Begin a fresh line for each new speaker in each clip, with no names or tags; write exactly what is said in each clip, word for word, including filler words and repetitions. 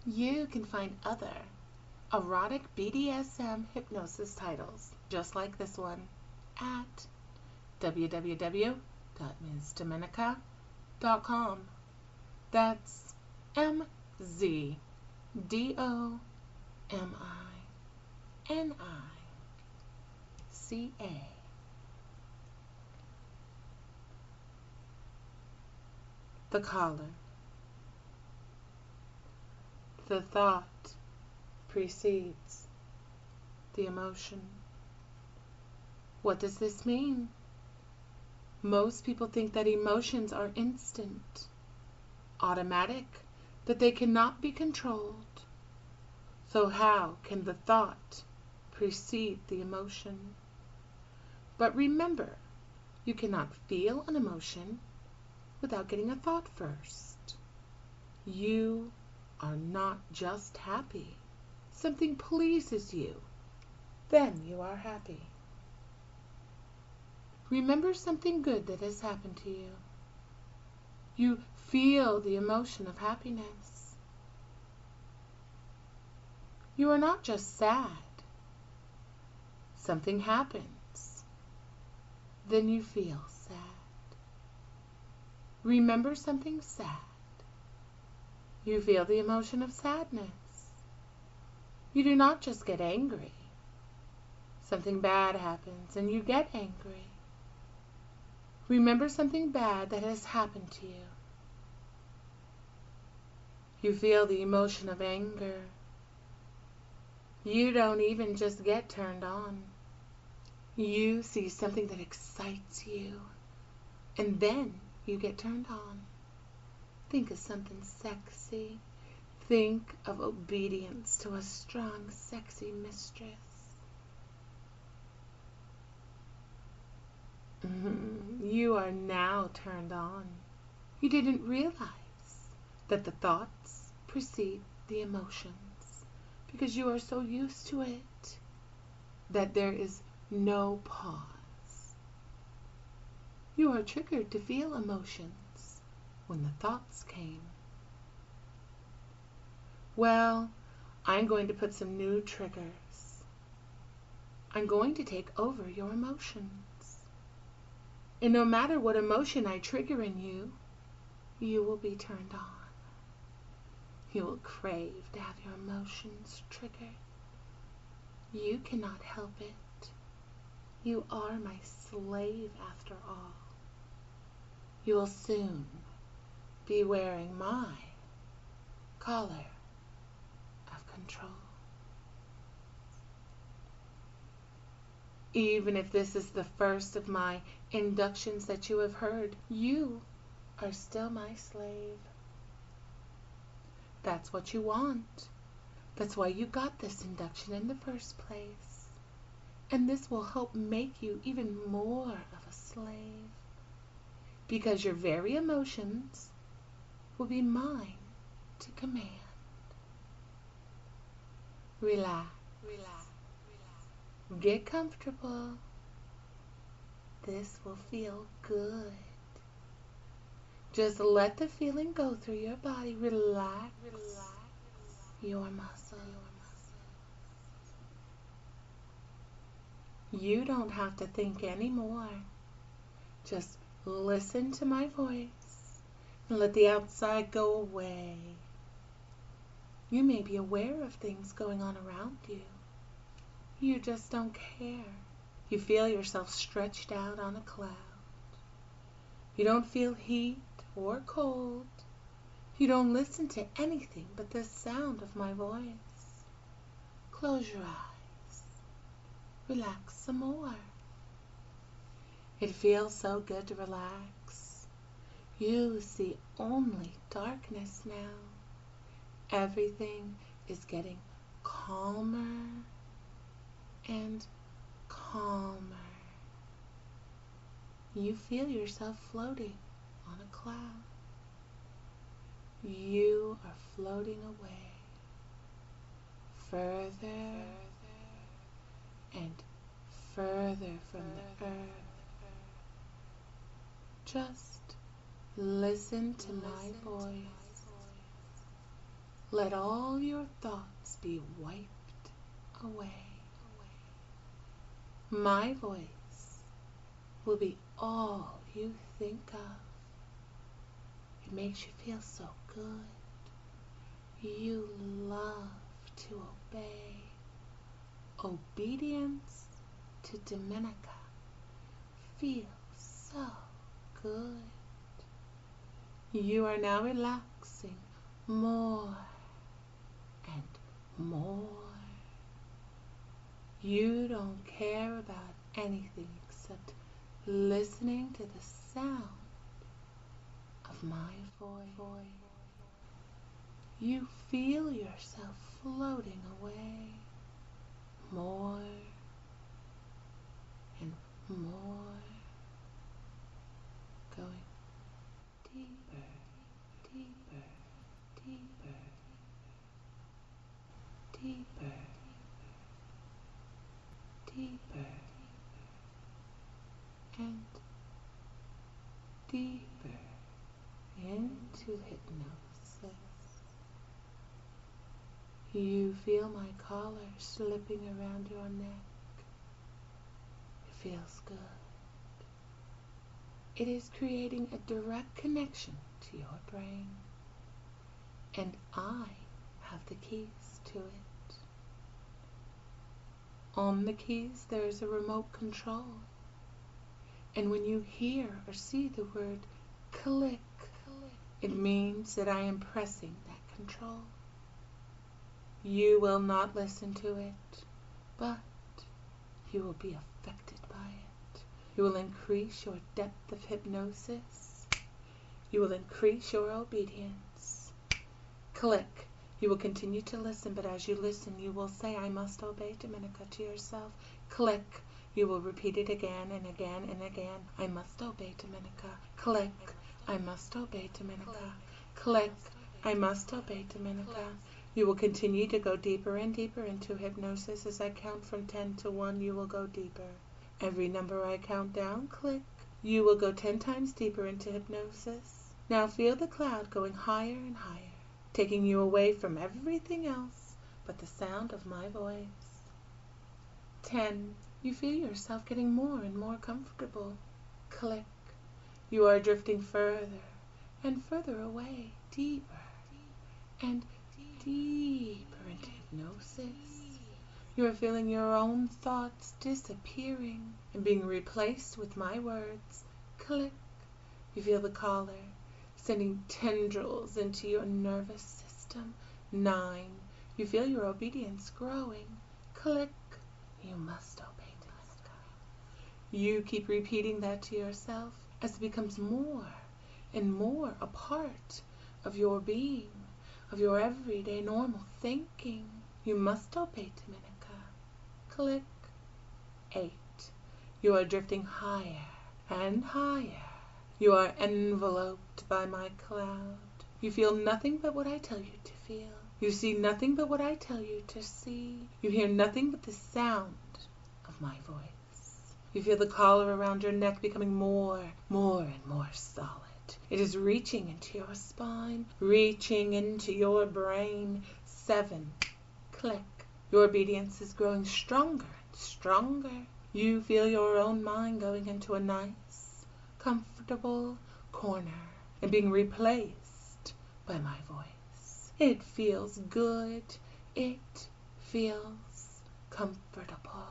You can find other erotic B D S M hypnosis titles just like this one at w w w dot ms domenica dot com. That's M Z D O M I N I C A. The collar. The thought precedes the emotion. What does this mean? Most people think that emotions are instant, automatic, that they cannot be controlled. So how can the thought precede the emotion? But remember, you cannot feel an emotion without getting a thought first. You are not just happy. Something pleases you. Then you are happy. Remember something good that has happened to you. You feel the emotion of happiness. You are not just sad. Something happens. Then you feel sad. Remember something sad. You feel the emotion of sadness. You do not just get angry. Something bad happens and you get angry. Remember something bad that has happened to you. You feel the emotion of anger. You don't even just get turned on. You see something that excites you, and then you get turned on. Think of something sexy. Think of obedience to a strong, sexy mistress. Mm-hmm. You are now turned on. You didn't realize that the thoughts precede the emotions because you are so used to it that there is no pause. You are triggered to feel emotions when the thoughts came. Well, I'm going to put some new triggers. I'm going to take over your emotions. And no matter what emotion I trigger in you, you will be turned on. You will crave to have your emotions triggered. You cannot help it. You are my slave after all. You will soon be wearing my collar of control. Even if this is the first of my inductions that you have heard, you are still my slave. That's what you want. That's why you got this induction in the first place. And this will help make you even more of a slave. Because your very emotions will be mine to command. Relax. Relax. Relax. Get comfortable. This will feel good. Just let the feeling go through your body. Relax. Relax. Your muscles. You don't have to think anymore. Just listen to my voice and let the outside go away. You may be aware of things going on around you. You just don't care. You feel yourself stretched out on a cloud. You don't feel heat or cold. You don't listen to anything but the sound of my voice. Close your eyes. Relax some more. It feels so good to relax. You see only darkness now. Everything is getting calmer and calmer. You feel yourself floating on a cloud. You are floating away, further and further from the earth. Just listen to my voice. Let all your thoughts be wiped away. My voice will be all you think of. It makes you feel so good. You love to obey. Obedience to Dominica feels so good. You are now relaxing more and more. You don't care about anything except listening to the sound of my voice. You feel yourself floating away more and more, going deeper, deeper, deeper, deeper, deeper, and deeper into hypnosis. You feel my collar slipping around your neck. It feels good. It is creating a direct connection to your brain, and I have the keys to it. On the keys there is a remote control, and when you hear or see the word click, it means that I am pressing that control. You will not listen to it, but you will be affected by it. You will increase your depth of hypnosis. You will increase your obedience. Click. You will continue to listen, but as you listen, you will say, I must obey Dominica, to yourself. Click. You will repeat it again and again and again. I must obey Dominica. Click. I must obey Dominica. Click. I must obey Dominica. You will continue to go deeper and deeper into hypnosis. As I count from ten to one, you will go deeper. Every number I count down, click, you will go ten times deeper into hypnosis. Now feel the cloud going higher and higher, taking you away from everything else but the sound of my voice. ten. You feel yourself getting more and more comfortable. Click. You are drifting further and further away, deeper and deeper into hypnosis. You are feeling your own thoughts disappearing and being replaced with my words. Click. You feel the collar sending tendrils into your nervous system. Nine. You feel your obedience growing. Click. You must obey Dominica. You keep repeating that to yourself as it becomes more and more a part of your being, of your everyday normal thinking. You must obey Dominica. Click. Eight. You are drifting higher and higher. You are enveloped by my cloud. You feel nothing but what I tell you to feel. You see nothing but what I tell you to see. You hear nothing but the sound of my voice. You feel the collar around your neck becoming more, more and more solid. It is reaching into your spine, reaching into your brain. Seven. Click. Your obedience is growing stronger and stronger. You feel your own mind going into a nice, comfortable corner and being replaced by my voice. It feels good. It feels comfortable.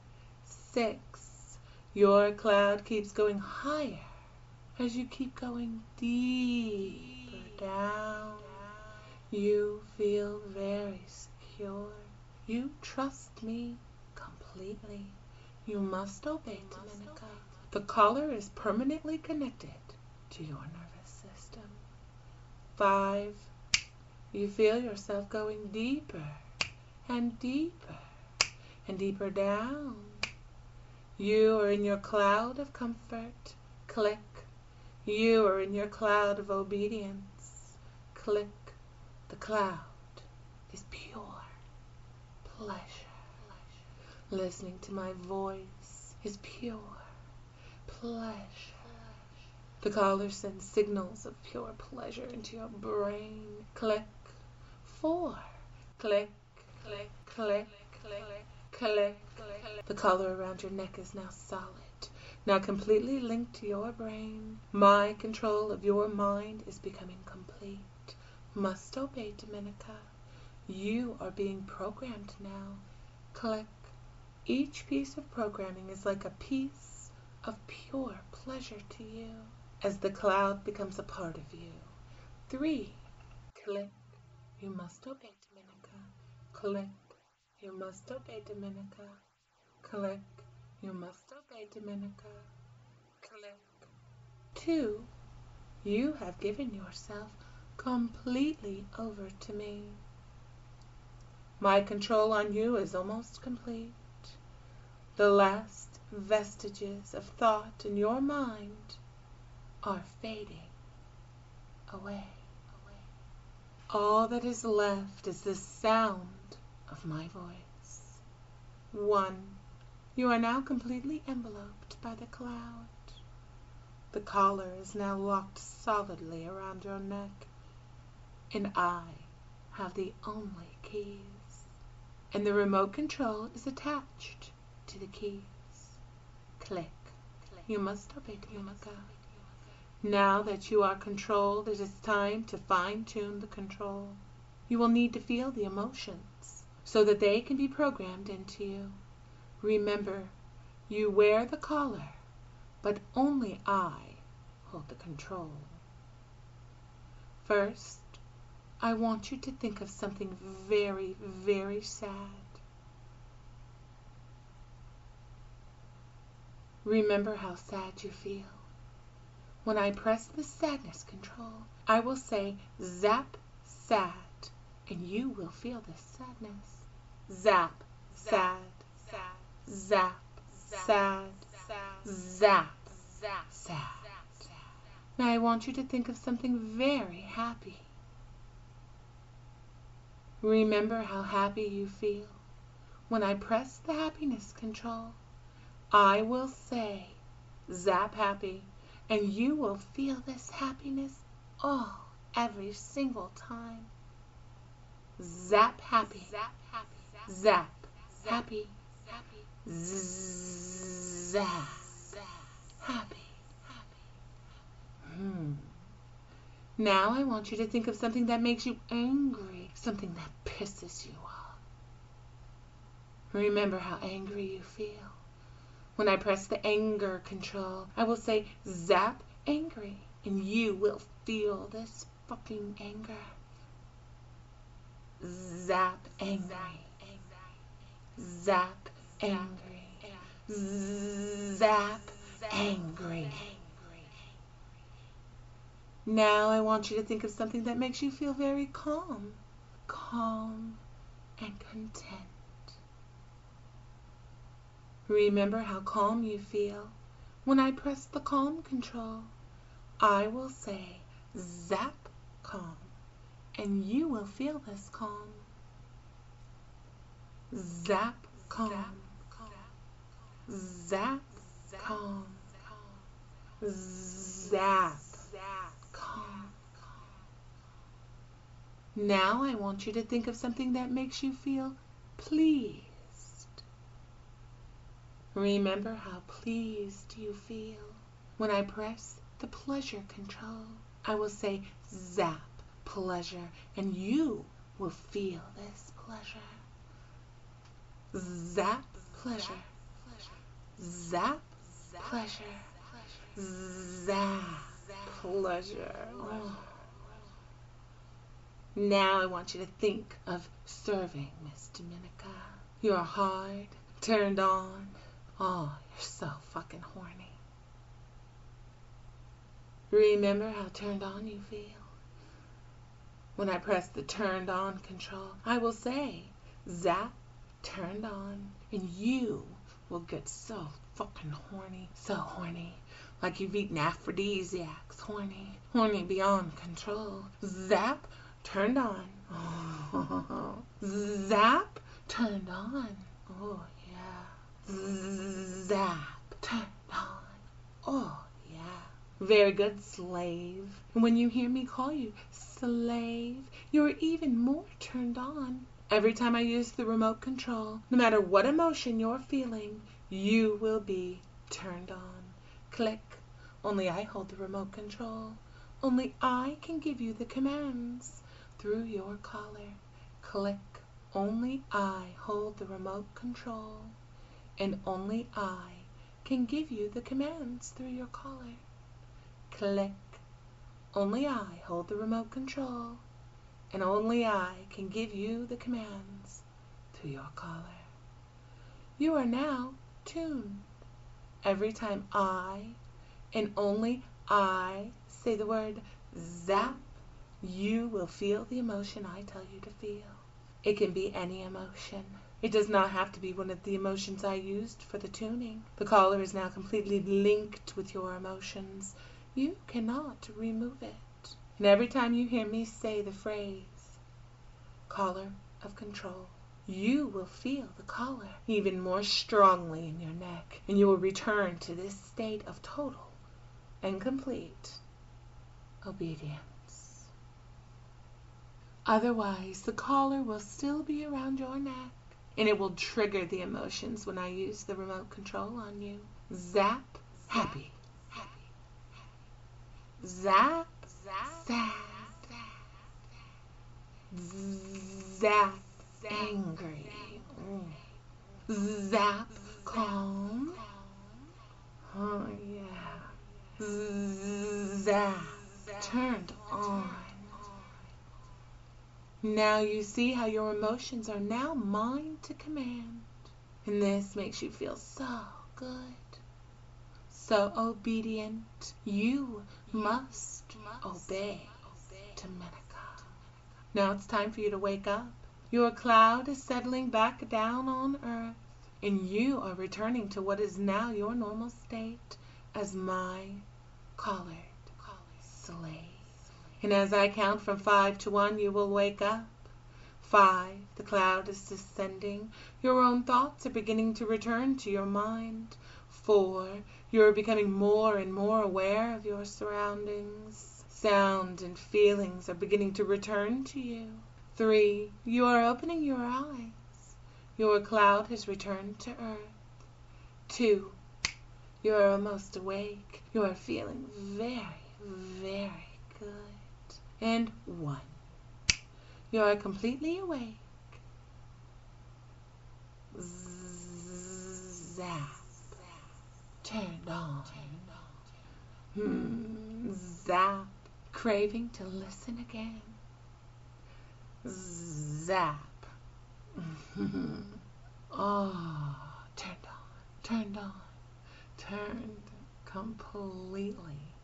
Six. Your cloud keeps going higher as you keep going deeper down. You feel very secure. You trust me completely. You must obey Dominica. The collar is permanently connected to your nervous system. Five. You feel yourself going deeper and deeper and deeper down. You are in your cloud of comfort. Click. You are in your cloud of obedience. Click. The cloud is pure pleasure. Listening to my voice is pure pleasure. The collar sends signals of pure pleasure into your brain. Click. four. Click, click, click, click, click, click. The collar around your neck is now solid, now completely linked to your brain. My control of your mind is becoming complete. Must obey, Dominica. You are being programmed now. Click. Each piece of programming is like a piece of pure pleasure to you as the cloud becomes a part of you. Three. Click. You must obey, Dominica. Click. You must obey, Dominica. Click. You must obey, Dominica. Click. Two. You have given yourself completely over to me. My control on you is almost complete. The last vestiges of thought in your mind are fading away. All that is left is the sound of my voice. One. You are now completely enveloped by the cloud. The collar is now locked solidly around your neck, and I have the only keys. And the remote control is attached to the keys. Click. You must obey, Dominica. Now that you are controlled, it is time to fine-tune the control. You will need to feel the emotions so that they can be programmed into you. Remember, you wear the collar, but only I hold the control. First, I want you to think of something very, very sad. Remember how sad you feel. When I press the sadness control, I will say, zap, sad, and you will feel this sadness. Zap, sad, zap, sad, zap, sad. Now I want you to think of something very happy. Remember how happy you feel. When I press the happiness control, I will say, zap happy, and you will feel this happiness all every single time. Zap happy, zap happy, zap happy, zap happy. Hmm. Now I want you to think of something that makes you angry, something that pisses you off. Remember how angry you feel. When I press the anger control, I will say, zap angry, and you will feel this fucking anger. Zap angry. Zap angry. Zap angry. Now I want you to think of something that makes you feel very calm. Calm and content. Remember how calm you feel. When I press the calm control, I will say, zap calm, and you will feel this calm. Zap calm. Zap calm. Zap calm. Now I want you to think of something that makes you feel pleased. Remember how pleased you feel. When I press the pleasure control, I will say, zap pleasure, and you will feel this pleasure. Zap pleasure. Zap pleasure. Zap pleasure. Oh. Now I want you to think of serving Miss Dominica. You're hard, turned on. Oh, you're so fucking horny. Remember how turned on you feel? When I press the turned on control, I will say, zap, turned on, and you will get so fucking horny, so horny, like you've eaten aphrodisiacs, horny, horny beyond control. Zap, turned on. Oh. Zap, turned on. Oh, yeah. Zap, turned on. Oh, yeah. Very good, slave. And when you hear me call you slave, you're even more turned on. Every time I use the remote control, no matter what emotion you're feeling, you will be turned on. Click. Only I hold the remote control. Only I can give you the commands through your collar. Click. Only I hold the remote control. And only I can give you the commands through your collar. Click. Only I hold the remote control. And only I can give you the commands through your collar. You are now tuned. Every time I and only I say the word zap, you will feel the emotion I tell you to feel. It can be any emotion. It does not have to be one of the emotions I used for the tuning. The collar is now completely linked with your emotions. You cannot remove it. And every time you hear me say the phrase, collar of control, you will feel the collar even more strongly in your neck, and you will return to this state of total and complete obedience. Otherwise, the collar will still be around your neck, and it will trigger the emotions when I use the remote control on you. Zap, happy. Zap, sad. Zap, angry. Zap, calm. Oh yeah. Zap, turned on. Now you see how your emotions are now mine to command. And this makes you feel so good. So obedient. You must obey Dominica. Now it's time for you to wake up. Your cloud is settling back down on earth, and you are returning to what is now your normal state as my collared slave. And as I count from five to one, you will wake up. Five, the cloud is descending. Your own thoughts are beginning to return to your mind. Four, you are becoming more and more aware of your surroundings. Sound and feelings are beginning to return to you. Three, you are opening your eyes. Your cloud has returned to earth. Two, you are almost awake. You are feeling very, very good. And one, you are completely awake. Zap. Turned on. Hmm. Zap. Craving to listen again. Zap. Oh, turned on. Turned on. Turned completely